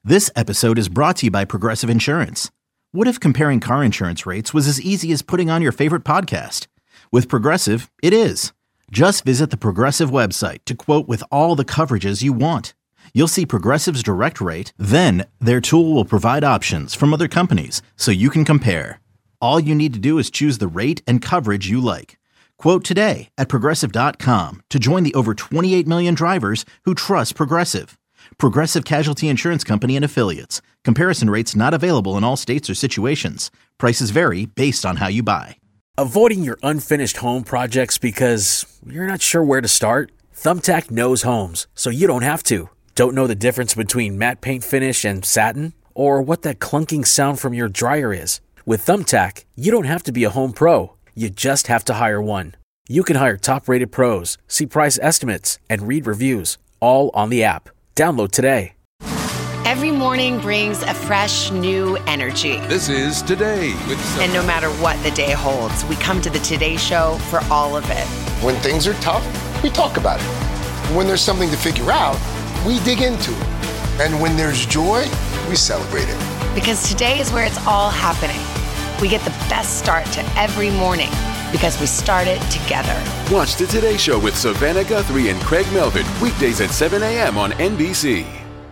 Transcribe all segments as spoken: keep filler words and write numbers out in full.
This episode is brought to you by Progressive Insurance. What if comparing car insurance rates was as easy as putting on your favorite podcast? With Progressive, it is. Just visit the Progressive website to quote with all the coverages you want. You'll see Progressive's direct rate, then their tool will provide options from other companies so you can compare. All you need to do is choose the rate and coverage you like. Quote today at Progressive dot com to join the over twenty-eight million drivers who trust Progressive. Progressive Casualty Insurance Company and Affiliates. Comparison rates not available in all states or situations. Prices vary based on how you buy. Avoiding your unfinished home projects because you're not sure where to start? Thumbtack knows homes, so you don't have to. Don't know the difference between matte paint finish and satin? Or what that clunking sound from your dryer is? With Thumbtack, you don't have to be a home pro. You just have to hire one. You can hire top-rated pros, see price estimates, and read reviews, all on the app. Download today. Every morning brings a fresh, new energy. This is Today with Sophie. And no matter what the day holds, we come to the Today Show for all of it. When things are tough, we talk about it. When there's something to figure out, we dig into it. And when there's joy, we celebrate it. Because today is where it's all happening. We get the best start to every morning because we start it together. Watch the Today Show with Savannah Guthrie and Craig Melvin, weekdays at seven a.m. on N B C.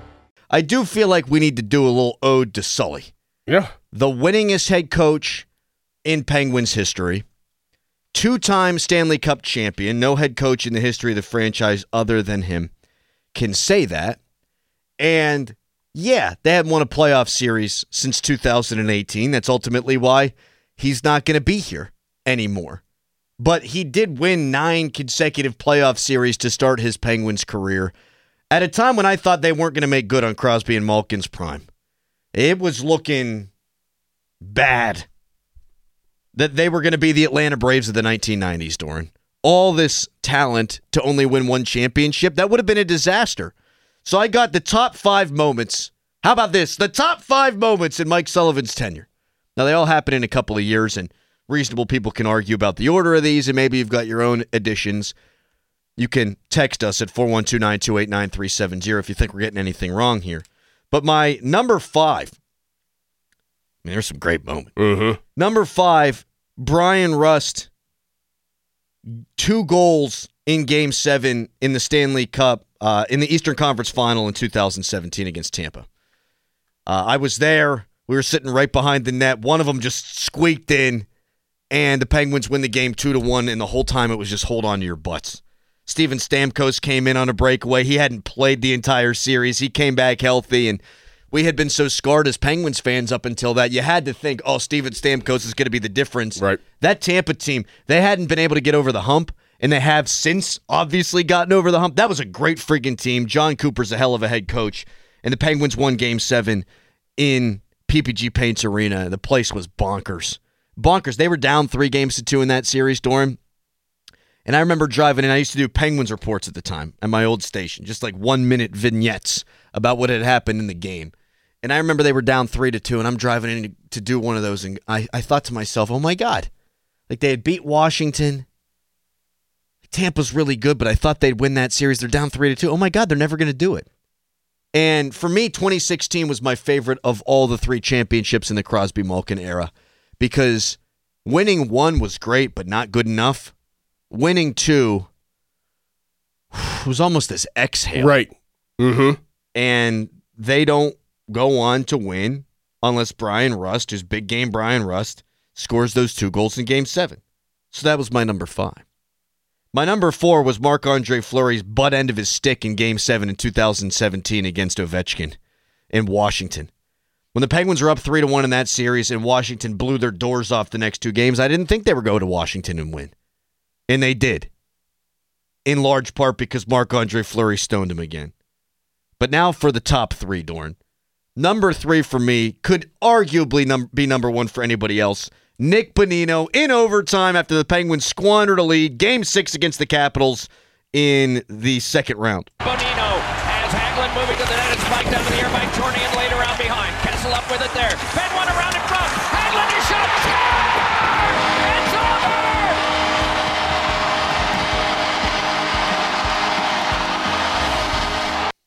I do feel like we need to do a little ode to Sully. Yeah. The winningest head coach in Penguins history. Two-time Stanley Cup champion. No head coach in the history of the franchise other than him can say that. And, yeah, they haven't won a playoff series since two thousand eighteen. That's ultimately why he's not going to be here anymore. But he did win nine consecutive playoff series to start his Penguins career at a time when I thought they weren't going to make good on Crosby and Malkin's prime. It was looking bad that they were going to be the Atlanta Braves of the nineteen nineties, Doran. All this talent to only win one championship, that would have been a disaster. So I got the top five moments. How about this? The top five moments in Mike Sullivan's tenure. Now, they all happen in a couple of years, and reasonable people can argue about the order of these, and maybe you've got your own additions. You can text us at four one two, nine two eight, nine three seven zero if you think we're getting anything wrong here. But my number five, I mean, there's some great moments. Mm-hmm. Number five, Brian Rust, two goals in Game seven in the Stanley Cup, uh, in the Eastern Conference Final in two thousand seventeen against Tampa. Uh, I was there. We were sitting right behind the net. One of them just squeaked in, and the Penguins win the game two to one, and the whole time it was just hold on to your butts. Steven Stamkos came in on a breakaway. He hadn't played the entire series. He came back healthy, and we had been so scarred as Penguins fans up until that. You had to think, oh, Steven Stamkos is going to be the difference. Right. That Tampa team, they hadn't been able to get over the hump, and they have since obviously gotten over the hump. That was a great freaking team. John Cooper's a hell of a head coach, and the Penguins won Game seven in P P G Paints Arena. The place was bonkers. Bonkers. They were down three games to two in that series, Doran. And I remember driving in. I used to do Penguins reports at the time at my old station, just like one-minute vignettes about what had happened in the game. And I remember they were down three to two, and I'm driving in to do one of those, and I, I thought to myself, oh, my God. Like, they had beat Washington. Tampa's really good, but I thought they'd win that series. They're down three to two. Oh, my God, they're never going to do it. And for me, twenty sixteen was my favorite of all the three championships in the Crosby-Malkin era because winning one was great, but not good enough. Winning two was almost this exhale. Right. Mm-hmm. And they don't go on to win unless Brian Rust, who's big game Brian Rust, scores those two goals in Game seven. So that was my number five. My number four was Marc-Andre Fleury's butt end of his stick in Game seven in two thousand seventeen against Ovechkin in Washington. When the Penguins were up three to one in that series and Washington blew their doors off the next two games, I didn't think they would go to Washington and win. And they did. In large part because Marc-Andre Fleury stoned him again. But now for the top three, Dorn. Number three for me could arguably num- be number one for anybody else. Nick Bonino in overtime after the Penguins squandered a lead. Game six against the Capitals in the second round. Bonino has Hagelin moving to the net and spiked down to the air by Tourney and laid around behind. Kessel up with it there. Ben one around in front. Hagelin, your shot. Score! It's over!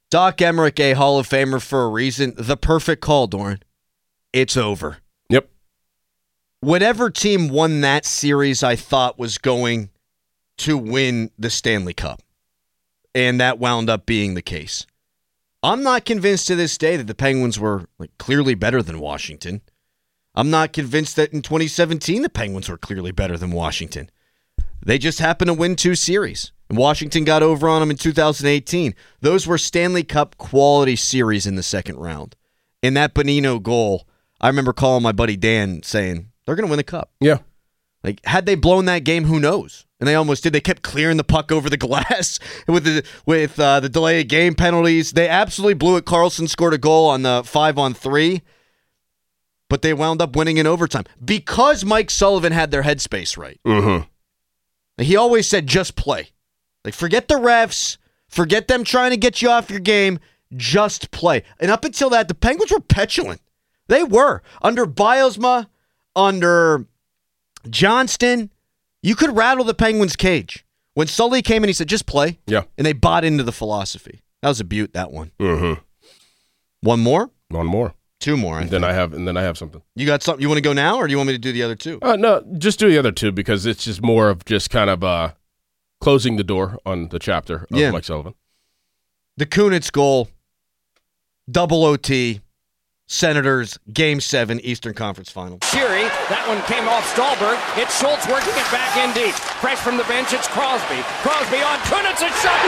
Doc Emmerich, a Hall of Famer for a reason. The perfect call, Doran. It's over. Yep. Whatever team won that series, I thought was going to win the Stanley Cup. And that wound up being the case. I'm not convinced to this day that the Penguins were like clearly better than Washington. I'm not convinced that in twenty seventeen the Penguins were clearly better than Washington. They just happened to win two series. And Washington got over on them in two thousand eighteen. Those were Stanley Cup quality series in the second round. And that Bonino goal, I remember calling my buddy Dan saying, they're going to win the Cup. Yeah. Like, had they blown that game, who knows? And they almost did. They kept clearing the puck over the glass with the with uh, the delay of game penalties. They absolutely blew it. Carlson scored a goal on the five on three, but they wound up winning in overtime because Mike Sullivan had their headspace right. Mm-hmm. He always said, just play. Like, forget the refs, forget them trying to get you off your game, just play. And up until that, the Penguins were petulant. They were. Under Bielsma, under Johnston, you could rattle the Penguins' cage. When Sully came in, he said, just play. Yeah. And they bought into the philosophy. That was a beaut, that one. Mm-hmm. One more? One more. Two more. I and then think. I have, and then I have something. You got something? You want to go now, or do you want me to do the other two? Uh, no, just do the other two because it's just more of just kind of uh, closing the door on the chapter of yeah. Mike Sullivan. The Kunitz goal, double O T, Senators, Game seven, Eastern Conference Finals. Sheary, that one came off Stallberg. It's Schultz working it back in deep. Fresh from the bench, it's Crosby. Crosby on Kunitz, and shot.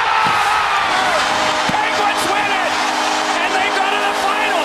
Oh! Penguins win it! And they go to the final!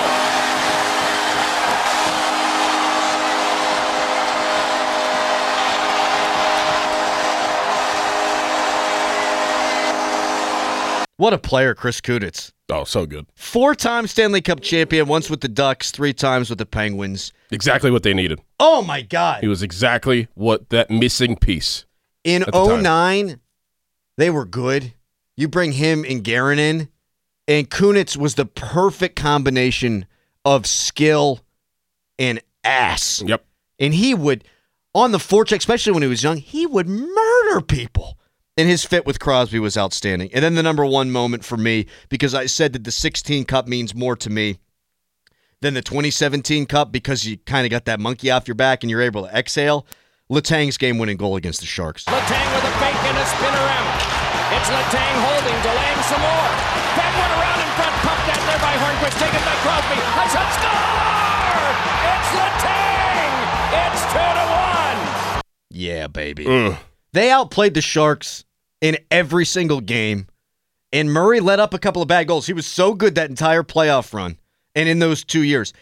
What a player, Chris Kunitz. Oh, so good. Four-time Stanley Cup champion, once with the Ducks, three times with the Penguins. Exactly what they needed. Oh, my God. He was exactly what that missing piece. In oh nine, they were good. You bring him and Guerin in, and Kunitz was the perfect combination of skill and ass. Yep. And he would, on the forecheck, especially when he was young, he would murder people. And his fit with Crosby was outstanding. And then the number one moment for me, because I said that the sixteen Cup means more to me than the twenty seventeen Cup because you kind of got that monkey off your back and you're able to exhale. Letang's game-winning goal against the Sharks. Letang with a fake and a spinner out. It's Letang holding, delaying some more. That one around in front, pumped out there by Hornquist, taken by Crosby. A shot, score! It's Letang! It's two to one! Yeah, baby. Mm. They outplayed the Sharks in every single game, and Murray let up a couple of bad goals. He was so good that entire playoff run, and in those two years.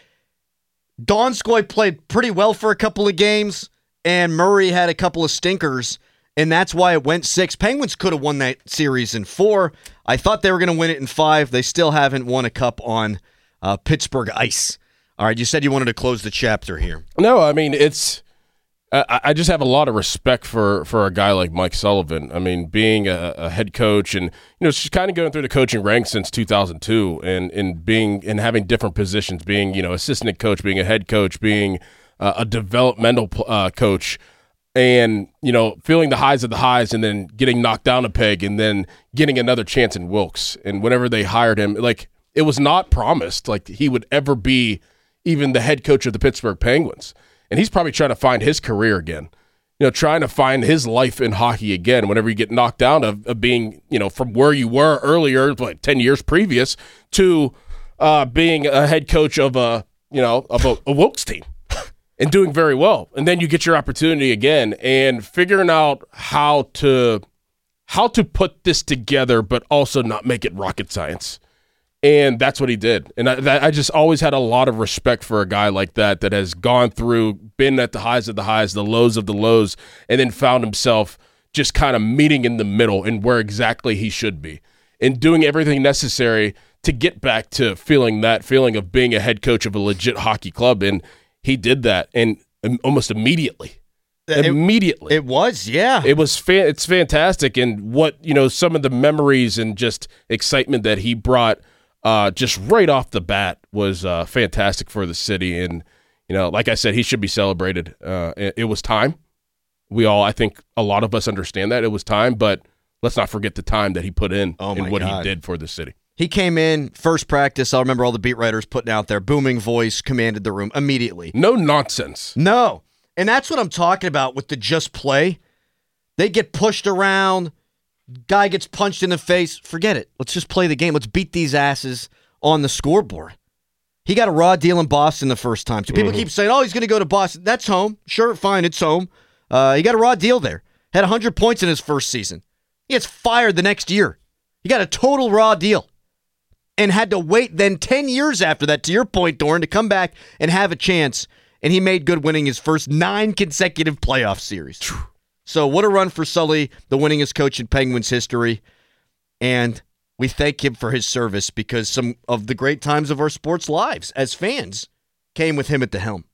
Donskoy played pretty well for a couple of games, and Murray had a couple of stinkers, and that's why it went six. Penguins could have won that series in four. I thought they were going to win it in five. They still haven't won a cup on uh, Pittsburgh ice. All right, you said you wanted to close the chapter here. No, I mean, it's... I, I just have a lot of respect for, for a guy like Mike Sullivan. I mean, being a, a head coach and, you know, she's kind of going through the coaching ranks since two thousand two and, and being and having different positions, being, you know, assistant coach, being a head coach, being uh, a developmental uh, coach, and, you know, feeling the highs of the highs and then getting knocked down a peg and then getting another chance in Wilkes. And whenever they hired him, like, it was not promised like he would ever be even the head coach of the Pittsburgh Penguins. And he's probably trying to find his career again, you know, trying to find his life in hockey again whenever you get knocked down of, of being, you know, from where you were earlier, like ten years previous, to uh, being a head coach of a, you know, of a, a Wilkes team and doing very well. And then you get your opportunity again and figuring out how to how to put this together, but also not make it rocket science. And that's what he did. And I, that, I just always had a lot of respect for a guy like that that has gone through, been at the highs of the highs, the lows of the lows, and then found himself just kind of meeting in the middle and where exactly he should be and doing everything necessary to get back to feeling that feeling of being a head coach of a legit hockey club. And he did that and um, almost immediately. It, immediately. It was, yeah. It was fa- it's fantastic. And what, you know, some of the memories and just excitement that he brought Uh, just right off the bat was uh, fantastic for the city. And, you know, like I said, he should be celebrated. Uh, it, it was time. We all, I think a lot of us understand that. It was time, but let's not forget the time that he put in oh and my what God. he did for the city. He came in, first practice, I'll remember all the beat writers putting out their booming voice, commanded the room immediately. No nonsense. No. And that's what I'm talking about with the just play. They get pushed around, guy gets punched in the face. Forget it. Let's just play the game. Let's beat these asses on the scoreboard. He got a raw deal in Boston the first time. So people mm-hmm. keep saying, oh, he's going to go to Boston. That's home. Sure, fine, it's home. Uh, he got a raw deal there. Had one hundred points in his first season. He gets fired the next year. He got a total raw deal. And had to wait then ten years after that, to your point, Doran, to come back and have a chance. And he made good winning his first nine consecutive playoff series. So what a run for Sully, the winningest coach in Penguins history. And we thank him for his service because some of the great times of our sports lives as fans came with him at the helm.